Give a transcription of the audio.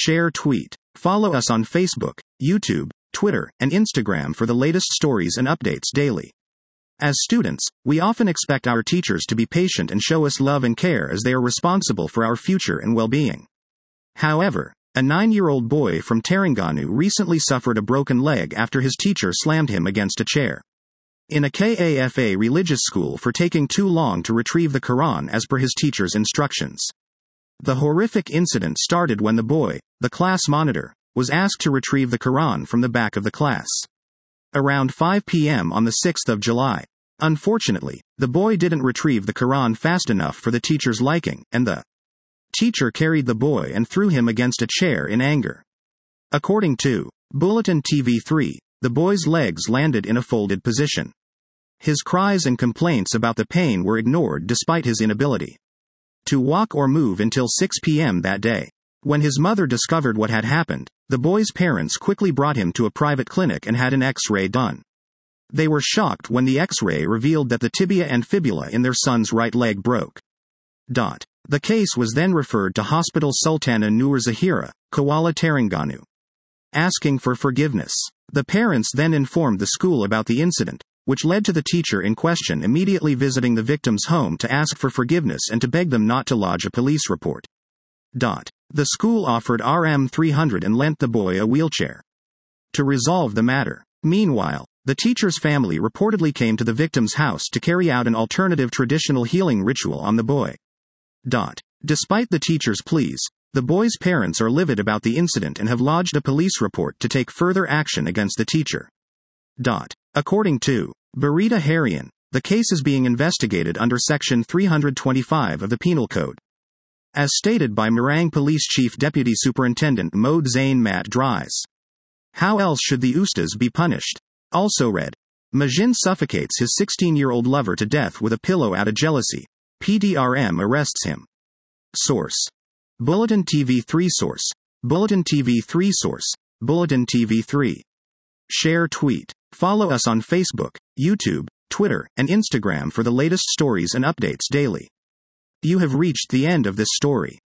Share tweet. Follow us on Facebook, YouTube, Twitter, and Instagram for the latest stories and updates daily. As students, we often expect our teachers to be patient and show us love and care as they are responsible for our future and well-being. However, a 9-year-old boy from Terengganu recently suffered a broken leg after his teacher slammed him against a chair in a KAFA religious school for taking too long to retrieve the Quran as per his teacher's instructions. The horrific incident started when the boy, the class monitor, was asked to retrieve the Quran from the back of the class around 5 p.m. on the 6th of July. Unfortunately, the boy didn't retrieve the Quran fast enough for the teacher's liking, and the teacher carried the boy and threw him against a chair in anger. According to Bulletin TV3, the boy's legs landed in a folded position. His cries and complaints about the pain were ignored despite his inability to walk or move until 6 p.m. that day. When his mother discovered what had happened, the boy's parents quickly brought him to a private clinic and had an X-ray done. They were shocked when the X-ray revealed that the tibia and fibula in their son's right leg broke. The case was then referred to Hospital Sultana Nur Zahira, Kuala Terengganu, asking for forgiveness. The parents then informed the school about the incident, which led to the teacher in question immediately visiting the victim's home to ask for forgiveness and to beg them not to lodge a police report. The school offered Rm300 and lent the boy a wheelchair to resolve the matter. Meanwhile, the teacher's family reportedly came to the victim's house to carry out an alternative traditional healing ritual on the boy. Despite the teacher's pleas, the boy's parents are livid about the incident and have lodged a police report to take further action against the teacher. According to Berita Harian, the case is being investigated under Section 325 of the Penal Code. As stated by Marang Police Chief Deputy Superintendent Mohd Zain Mat Dries. How else should the Ustaz be punished? Also read. Majin suffocates his 16-year-old lover to death with a pillow out of jealousy. PDRM arrests him. Source. Bulletin TV3 Source. Bulletin TV3 Source. Bulletin TV3. Share tweet. Follow us on Facebook, YouTube, Twitter, and Instagram for the latest stories and updates daily. You have reached the end of this story.